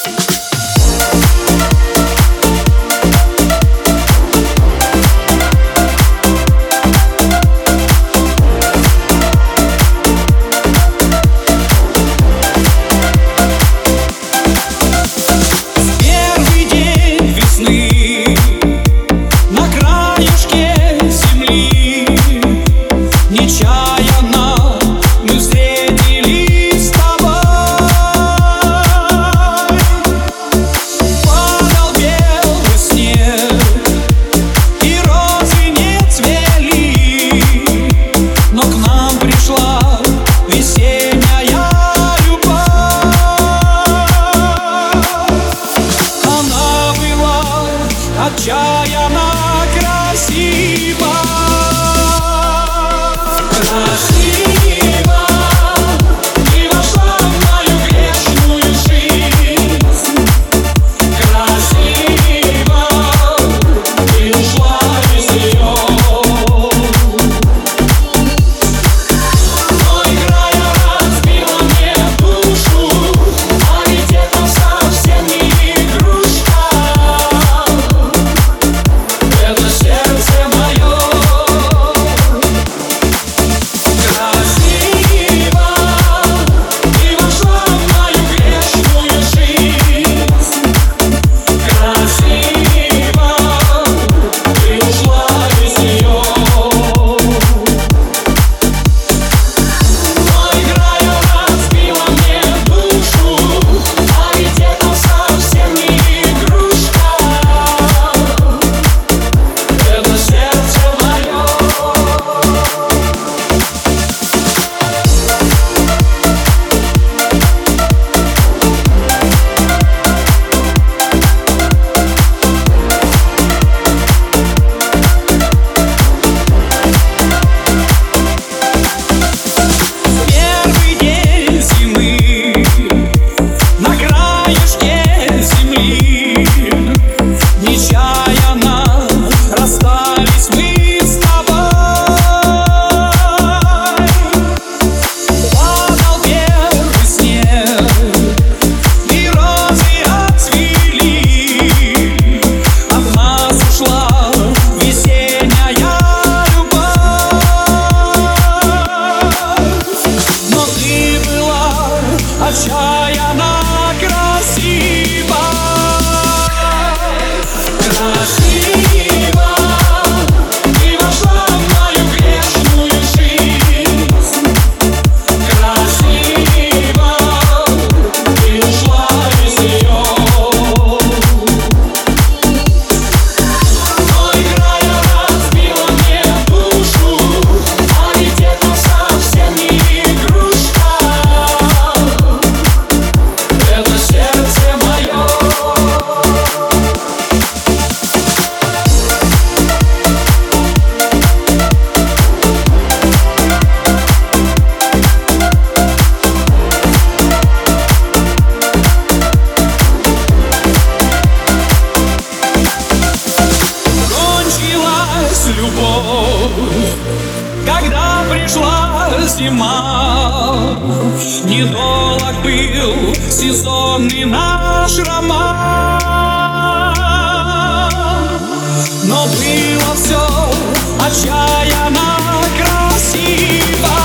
Отчаянно красиво, красиво. Ты вошла в мою грешную жизнь. Красиво. Ты ушла из нее. Но играя разбила мне душу, а ведь это совсем не игрушка. Это сердце мое. Красиво. Ты вошла в мою грешную жизнь. Красиво. Ты ушла из нее. Но играя разбила мне душу, а ведь это совсем не игрушка. Это сердце мое. Первый день зимы на краешке земли, нечаянно расстались мы с тобой. Падал первый снег, и розы отцвели. От нас ушла весенняя любовь. Но ты была отчаянно красива. Красиво. Ты вошла в мою грешную жизнь. Красиво. Ты ушла из нее. Но играя разбила мне душу, а ведь это совсем не игрушка. Это сердце мое. Кончилась любовь, когда пришла зима. Недолг был сезонный наш роман, но было все отчаянно красиво.